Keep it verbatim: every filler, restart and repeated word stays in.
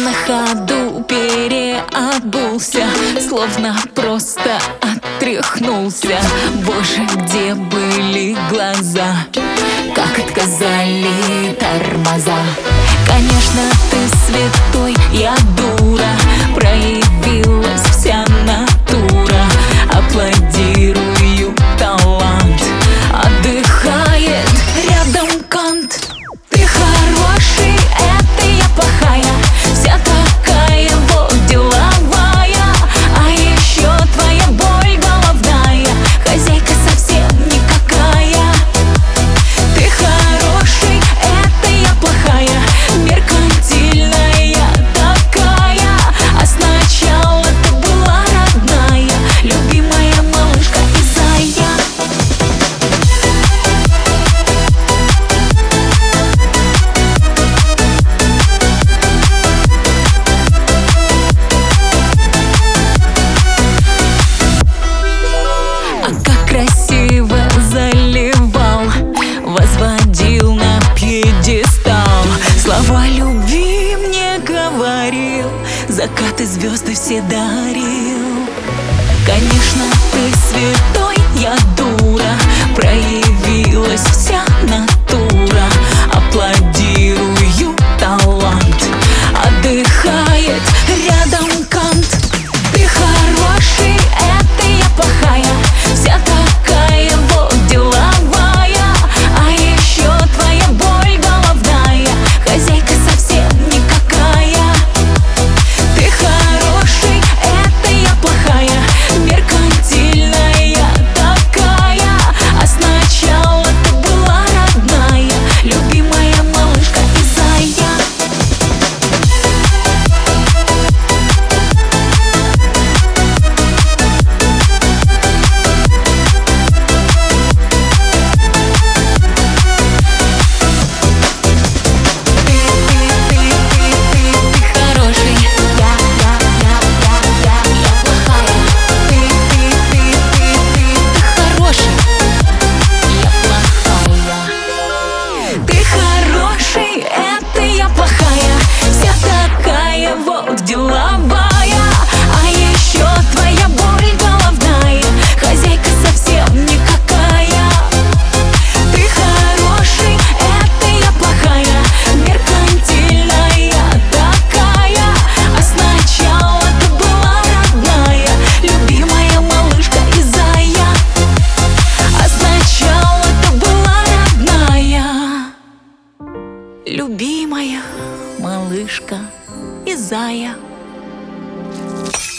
на ходу переобулся, словно просто отряхнулся. Боже, где были глаза, как отказали тормоза. Конечно, ты святой, я дура, проявилась вся натура. Аплодирую, талант отдыхает рядом кант. Ты хороший, это я плохая, вся такая вот деловая. А еще твоя боль головная, хозяйка совсем никакая. Ты хороший, это я плохая, меркантильная такая. А сначала ты была родная, любимая малышка и зая. А как красиво заливал, возводил на пьедестал. Слова любви мне говорил, закаты звезды все дарил. Конечно, ты святой, я дура, проявилась вся натура. Аплодирую, талант отдыхает рядом кант. Ты хороший, это я плохая, вся такая вот деловая. А еще твоя боль головная, хозяйка совсем никакая. Ты хороший, это я плохая, меркантильная такая. А сначала ты была родная, любимая малышка и зая. Ты хороший, это я плохая, вся такая вот деловая. А еще твоя боль головная, хозяйка совсем никакая. Ты хороший, это я плохая, меркантильная такая. А сначала ты была родная, любимая малышка и зая. А сначала ты была родная, любимая малышка и зая.